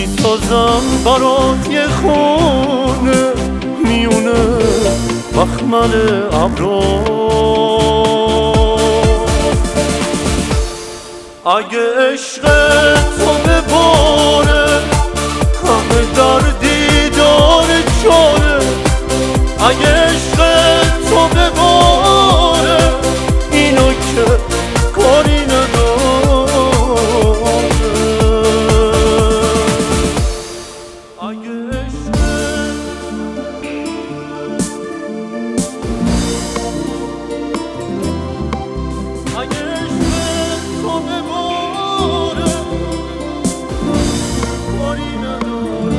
میسازم برات یه خونه میونه مخمل ابرا. اگه عشق تو بباره همه در دیدار چاره. اگه عشق تو بباره اینو که کاری نداره. اگه عشق تو بباره کاری نداره.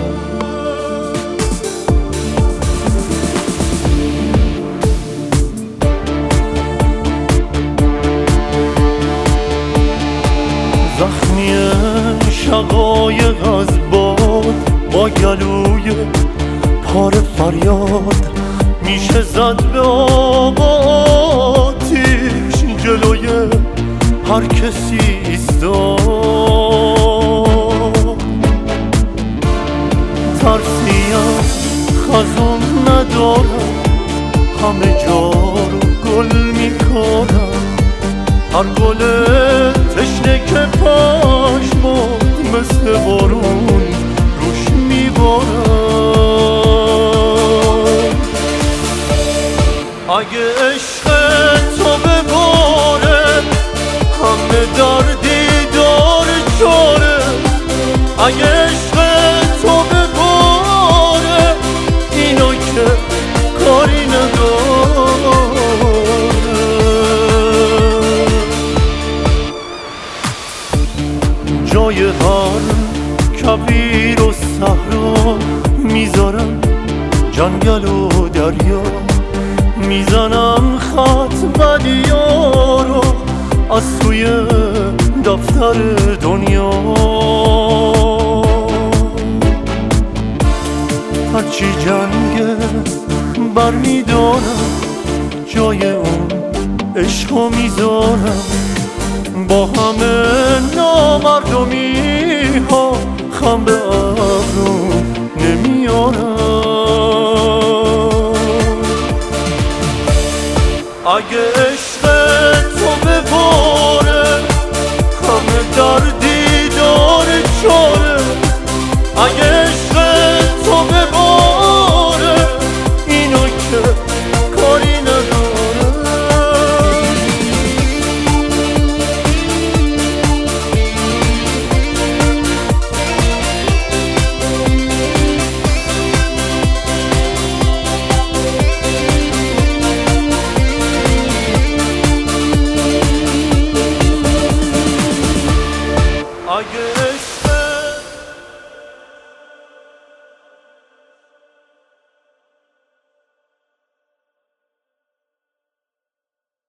زخمی شقایق از باد با گلوی پار فریاد میشه زد به آب آتیش جلوی هر کسی ایستاد. ترسی از خزون ندارم همه جا رو گل میکنم. هر گل تشنه که پشمات مثل بارون روش میبارم. اگه عشق تو بباره همه در دیدار چاره. اگه عشق تو بباره اینو که کاری نداره. جای هر کویر و صحرا میذارم جنگل و دریا. میزنم خط بدیا رو از توی دفتر دنیا. هرچی جنگه برمیدارم جای اون عشقو میذارم. با همه نامردمی ها خم به ابرو نمیارم. اگه عشق تو بباره همه در دیدار چاره. اگه